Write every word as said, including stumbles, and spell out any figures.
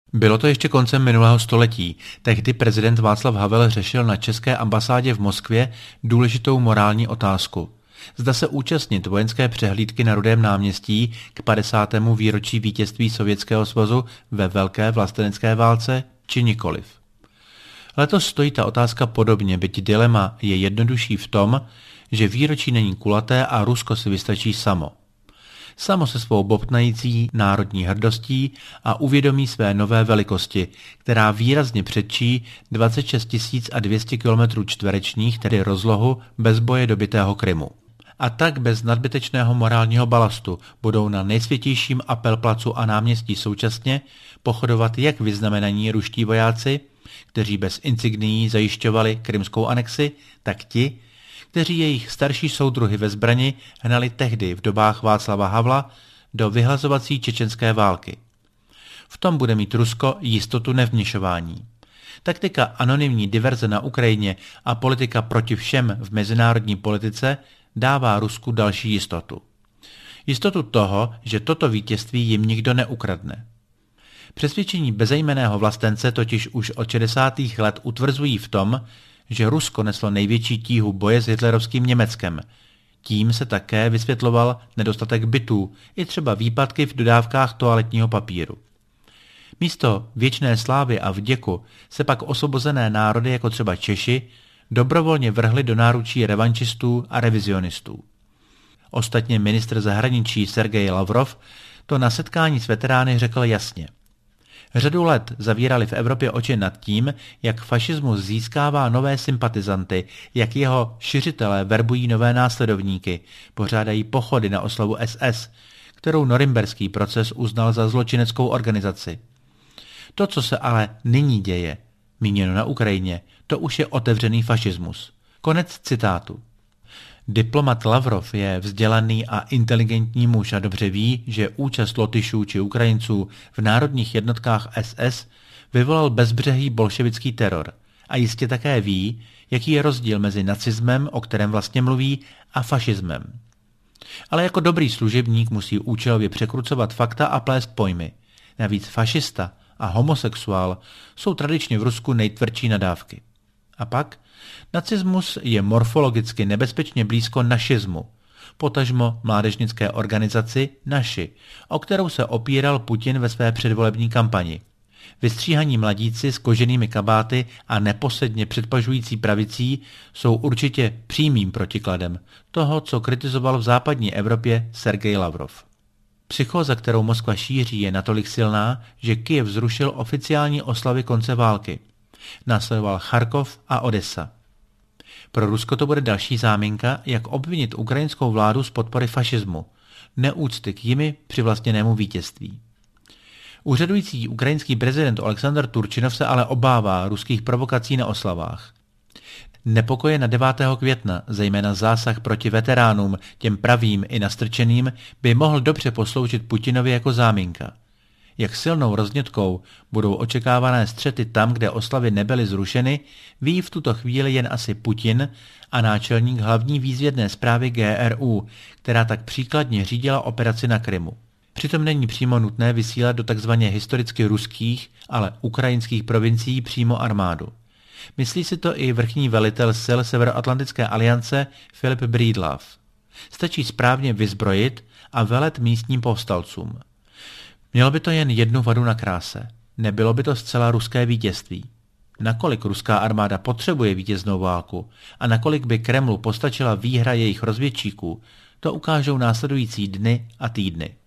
Bylo to ještě koncem minulého století. Tehdy prezident Václav Havel řešil na české ambasádě v Moskvě důležitou morální otázku. Zda se účastnit vojenské přehlídky na Rudém náměstí k padesátému výročí vítězství Sovětského svazu ve velké vlastenecké válce, či nikoliv. Letos stojí ta otázka podobně, byť dilema je jednodušší v tom, že výročí není kulaté a Rusko si vystačí samo. Samo se svou bobtnající národní hrdostí a uvědomí své nové velikosti, která výrazně předčí dvacet šest tisíc dvě stě kilometrů čtverečních, tedy rozlohu bez boje dobytého Krymu. A tak bez nadbytečného morálního balastu budou na nejsvětějším Apelplacu a náměstí současně pochodovat jak vyznamenaní ruští vojáci, kteří bez insignií zajišťovali krymskou anexi, tak ti, kteří jejich starší soudruhy ve zbrani hnali tehdy v dobách Václava Havla do vyhlazovací čečenské války. V tom bude mít Rusko jistotu nevměšování. Taktika anonymní diverze na Ukrajině a politika proti všem v mezinárodní politice dává Rusku další jistotu. Jistotu toho, že toto vítězství jim nikdo neukradne. Přesvědčení bezejmenného vlastence totiž už od šedesátých let utvrzují v tom, že Rusko neslo největší tíhu boje s hitlerovským Německem. Tím se také vysvětloval nedostatek bytů i třeba výpadky v dodávkách toaletního papíru. Místo věčné slávy a vděku se pak osvobozené národy jako třeba Češi dobrovolně vrhli do náručí revančistů a revizionistů. Ostatně ministr zahraničí Sergej Lavrov to na setkání s veterány řekl jasně. Řadu let zavírali v Evropě oči nad tím, jak fašismus získává nové sympatizanty, jak jeho šiřitelé verbují nové následovníky, pořádají pochody na oslavu S S, kterou norimberský proces uznal za zločineckou organizaci. To, co se ale nyní děje, míněno na Ukrajině, to už je otevřený fašismus. Konec citátu. Diplomat Lavrov je vzdělaný a inteligentní muž a dobře ví, že účast Lotyšů či Ukrajinců v národních jednotkách S S vyvolal bezbřehý bolševický teror a jistě také ví, jaký je rozdíl mezi nacismem, o kterém vlastně mluví, a fašismem. Ale jako dobrý služebník musí účelově překrucovat fakta a plést pojmy. Navíc fašista a homosexuál jsou tradičně v Rusku nejtvrdší nadávky. A pak nacismus je morfologicky nebezpečně blízko našismu, potažmo mládežnické organizaci Naši, o kterou se opíral Putin ve své předvolební kampani. Vystříhaní mladíci s koženými kabáty a neposedně předpažující pravicí jsou určitě přímým protikladem toho, co kritizoval v západní Evropě Sergej Lavrov. Psychóza, kterou Moskva šíří, je natolik silná, že Kyjev zrušil oficiální oslavy konce války. Následoval Charkov a Odessa. Pro Rusko to bude další záminka, jak obvinit ukrajinskou vládu z podpory fašismu, neúcty k jimi přivlastněnému vítězství. Úřadující ukrajinský prezident Oleksandr Turčinov se ale obává ruských provokací na oslavách. Nepokoje na devátého května, zejména zásah proti veteránům, těm pravým i nastrčeným, by mohl dobře posloužit Putinovi jako záminka. Jak silnou roznětkou budou očekávané střety tam, kde oslavy nebyly zrušeny, ví v tuto chvíli jen asi Putin a náčelník hlavní výzvědné zprávy G R U, která tak příkladně řídila operaci na Krymu. Přitom není přímo nutné vysílat do takzvaně historicky ruských, ale ukrajinských provincií přímo armádu. Myslí si to i vrchní velitel sil Severoatlantické aliance Filip Breedlove. Stačí správně vyzbrojit a velet místním povstalcům. Mělo by to jen jednu vadu na kráse. Nebylo by to zcela ruské vítězství. Nakolik ruská armáda potřebuje vítěznou válku a nakolik by Kremlu postačila výhra jejich rozvědčíků, to ukážou následující dny a týdny.